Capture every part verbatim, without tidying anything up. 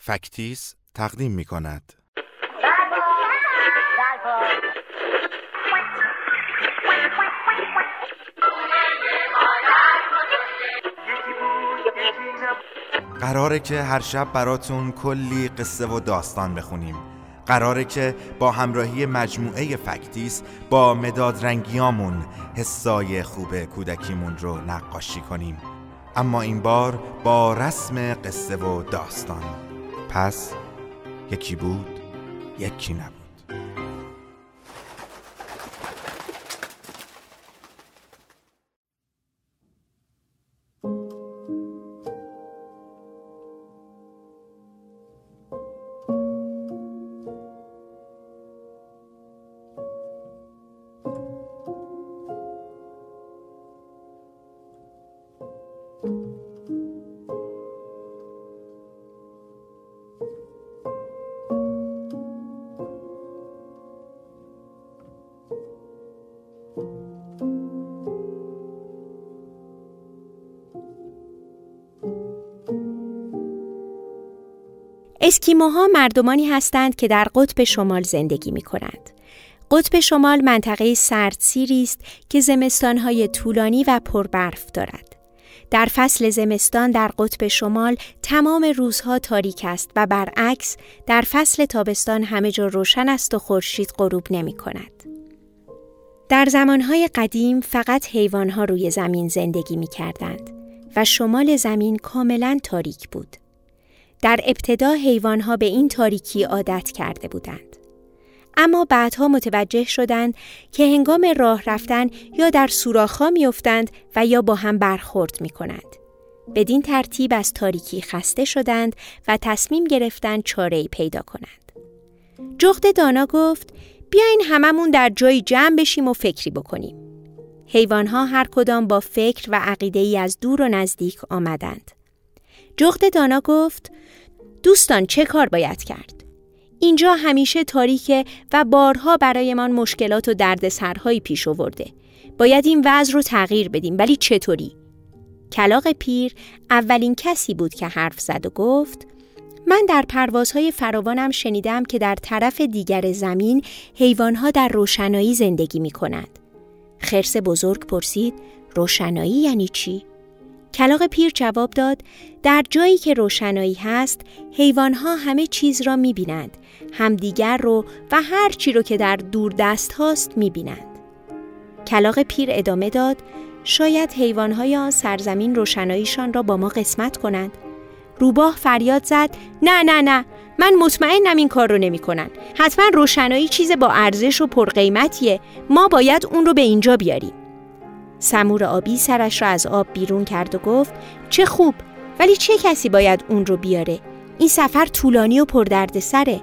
فکتیس تقدیم می کند. قراره که هر شب براتون کلی قصه و داستان بخونیم. قراره که با همراهی مجموعه فکتیس با مداد رنگیامون حسای خوب کودکیمون رو نقاشی کنیم، اما این بار با رسم قصه و داستان. پس یکی بود، یکی نبود. اسکیموها مردمانی هستند که در قطب شمال زندگی می کنند. قطب شمال منطقه سردسیری است که زمستان‌های طولانی و پربرف دارد. در فصل زمستان در قطب شمال تمام روزها تاریک است و برعکس در فصل تابستان همه جا روشن است و خورشید غروب نمی کند. در زمانهای قدیم فقط حیوانها روی زمین زندگی می کردند و شمال زمین کاملا تاریک بود. در ابتدا حیوانها به این تاریکی عادت کرده بودند. اما بعدها متوجه شدند که هنگام راه رفتن یا در سوراخ‌ها می‌افتند و یا با هم برخورد می‌کنند. بدین ترتیب از تاریکی خسته شدند و تصمیم گرفتند چاره‌ای پیدا کنند. جغد دانا گفت: بیاین هممون در جایی جمع بشیم و فکری بکنیم. حیوانها هر کدام با فکر و عقیده‌ای از دور و نزدیک آمدند. جغد دانا گفت: دوستان، چه کار باید کرد؟ اینجا همیشه تاریکه و بارها برایمان مشکلات و دردسرهایی پیش آورده. باید این وضع رو تغییر بدیم، ولی چطوری؟ کلاغ پیر اولین کسی بود که حرف زد و گفت: من در پروازهای فراوانم شنیدم که در طرف دیگر زمین حیوانها در روشنایی زندگی می کنند. خرس بزرگ پرسید: روشنایی یعنی چی؟ کلاغ پیر جواب داد: در جایی که روشنایی هست، حیوانها همه چیز را می‌بینند، همدیگر رو و هر چی رو که در دور دست هاست می‌بینند. کلاغ پیر ادامه داد: شاید حیوانهای آن سرزمین روشناییشان را با ما قسمت کنند. روباه فریاد زد: نه نه نه، من مطمئنم این کار رو نمی‌کنن. حتما روشنایی چیز با ارزش و پرقیمتیه. ما باید اون رو به اینجا بیاریم. سمور آبی سرش را از آب بیرون کرد و گفت: چه خوب، ولی چه کسی باید اون رو بیاره؟ این سفر طولانی و پردردسره.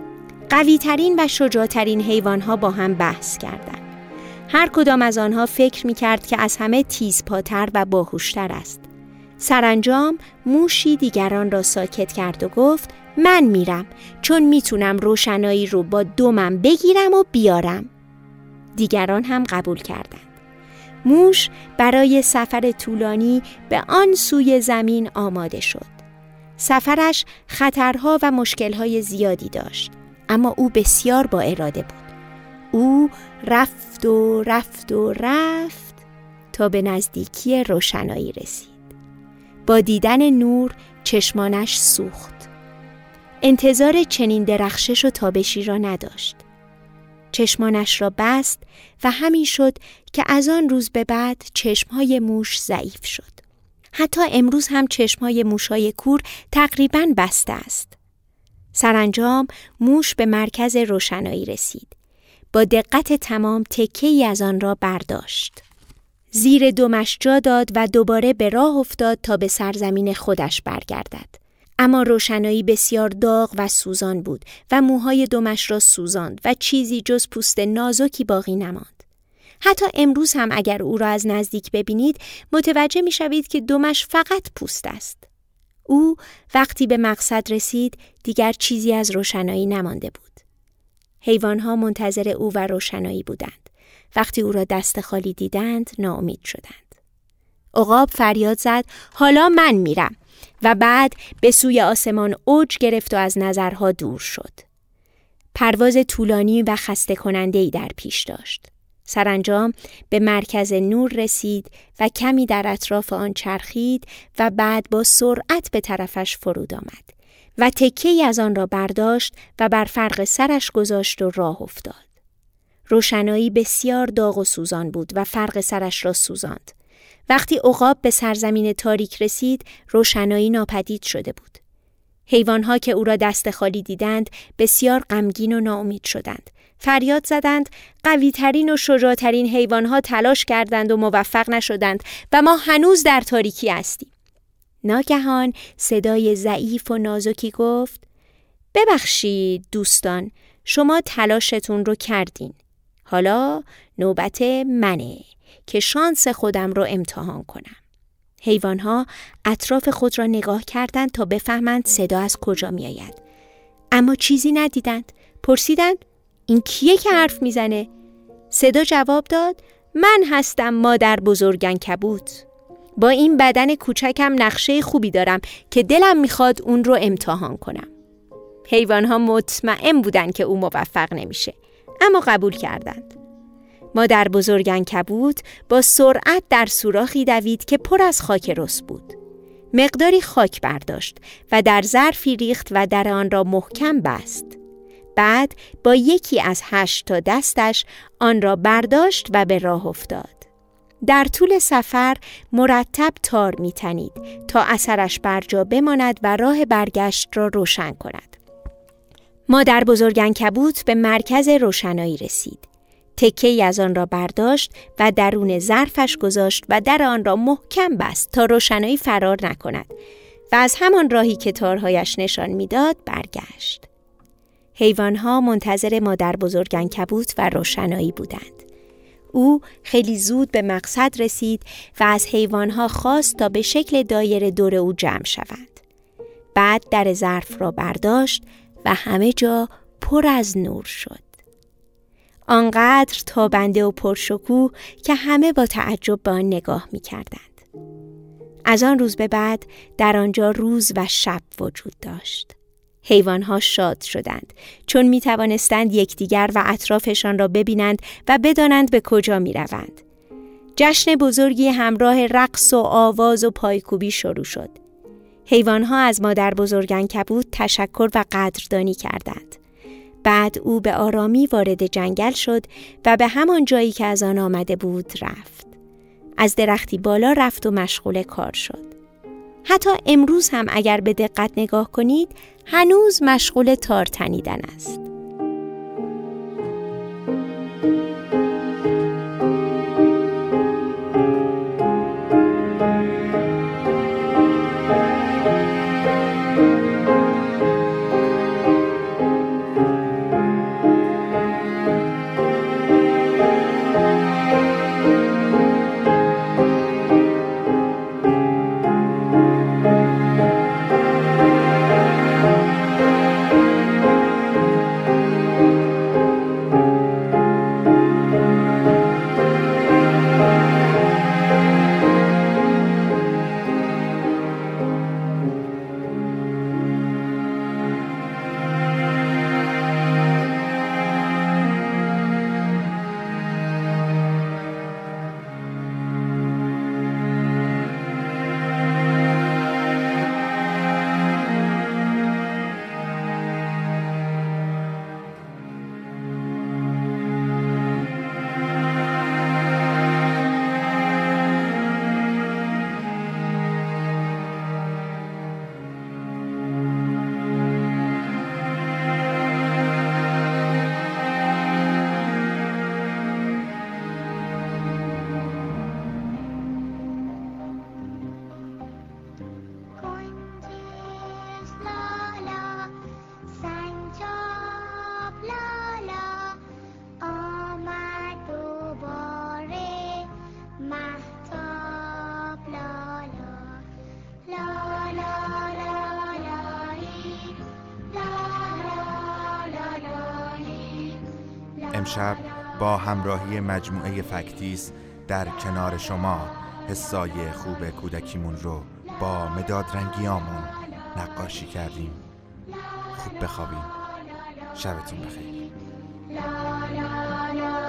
قوی ترین و شجاع ترین حیوانها با هم بحث کردند. هر کدام از آنها فکر می کرد که از همه تیزپاتر و باهوشتر است. سرانجام موشی دیگران را ساکت کرد و گفت: من میرم، چون میتونم روشنایی رو با دمم بگیرم و بیارم. دیگران هم قبول کردند. موش برای سفر طولانی به آن سوی زمین آماده شد. سفرش خطرها و مشکلهای زیادی داشت، اما او بسیار با اراده بود. او رفت و رفت و رفت تا به نزدیکی روشنایی رسید. با دیدن نور چشمانش سوخت. انتظار چنین درخشش و تابشی را نداشت. چشمانش را بست و همین شد که از آن روز به بعد چشمهای موش ضعیف شد. حتی امروز هم چشمهای موشای کور تقریباً بسته است. سرانجام موش به مرکز روشنایی رسید. با دقت تمام تکه‌ای از آن را برداشت. زیر دمش جا داد و دوباره به راه افتاد تا به سرزمین خودش برگردد. اما روشنایی بسیار داغ و سوزان بود و موهای دمش را سوزاند و چیزی جز پوست نازکی باقی نماند. حتی امروز هم اگر او را از نزدیک ببینید متوجه می شوید که دمش فقط پوست است. او وقتی به مقصد رسید دیگر چیزی از روشنایی نمانده بود. حیوانها منتظر او و روشنایی بودند. وقتی او را دست خالی دیدند ناامید شدند. عقاب فریاد زد: حالا من میرم. و بعد به سوی آسمان اوج گرفت و از نظرها دور شد. پرواز طولانی و خسته کننده‌ای در پیش داشت. سرانجام به مرکز نور رسید و کمی در اطراف آن چرخید و بعد با سرعت به طرفش فرود آمد و تکه‌ای از آن را برداشت و بر فرق سرش گذاشت و راه افتاد. روشنایی بسیار داغ و سوزان بود و فرق سرش را سوزاند. وقتی عقاب به سرزمین تاریک رسید، روشنایی ناپدید شده بود. حیوانها که او را دست خالی دیدند، بسیار غمگین و ناامید شدند. فریاد زدند: قوی‌ترین و شجاع‌ترین حیوانها تلاش کردند و موفق نشدند و ما هنوز در تاریکی هستیم. ناگهان صدای ضعیف و نازکی گفت: ببخشید دوستان، شما تلاشتون رو کردین. حالا نوبت منه که شانس خودم رو امتحان کنم. حیوانها اطراف خود را نگاه کردند تا بفهمند صدا از کجا می آید. اما چیزی ندیدند. پرسیدند: این کیه که حرف میزنه؟ صدا جواب داد: من هستم مادر بزرگ عنکبوت. با این بدن کوچکم نقشه خوبی دارم که دلم میخواد اون رو امتحان کنم. حیوانها مطمئن بودند که او موفق نمیشه، اما قبول کردند. مادر بزرگ عنکبوت با سرعت در سوراخی دوید که پر از خاک رس بود. مقداری خاک برداشت و در ظرفی ریخت و در آن را محکم بست. بعد با یکی از هشت تا دستش آن را برداشت و به راه افتاد. در طول سفر مرتب تار می‌تنید تا اثرش بر جا بماند و راه برگشت را روشن کند. مادر بزرگ عنکبوت به مرکز روشنایی رسید. تکه‌ای از آن را برداشت و درون ظرفش گذاشت و در آن را محکم بست تا روشنایی فرار نکند و از همان راهی که تارهایش نشان می‌داد برگشت. حیوانها منتظر مادر بزرگ عنکبوت و روشنایی بودند. او خیلی زود به مقصد رسید و از حیوانها خواست تا به شکل دایره دور او جمع شوند. بعد در ظرف را برداشت و همه جا پر از نور شد. آنقدر تابنده و پرشکوه که همه با تعجب به آن نگاه می کردند. از آن روز به بعد در آنجا روز و شب وجود داشت. حیوانها شاد شدند چون می توانستند یکدیگر و اطرافشان را ببینند و بدانند به کجا می روند. جشن بزرگی همراه رقص و آواز و پایکوبی شروع شد. حیوانها از مادر بزرگ عنکبوت تشکر و قدردانی کردند. بعد او به آرامی وارد جنگل شد و به همان جایی که از آن آمده بود رفت. از درختی بالا رفت و مشغول کار شد. حتی امروز هم اگر به دقت نگاه کنید هنوز مشغول تار تنیدن است. امشب با همراهی مجموعه فکتیس در کنار شما حسای خوب کودکیمون رو با مداد رنگیامون نقاشی کردیم. خوب بخوابیم. شبتون بخیر.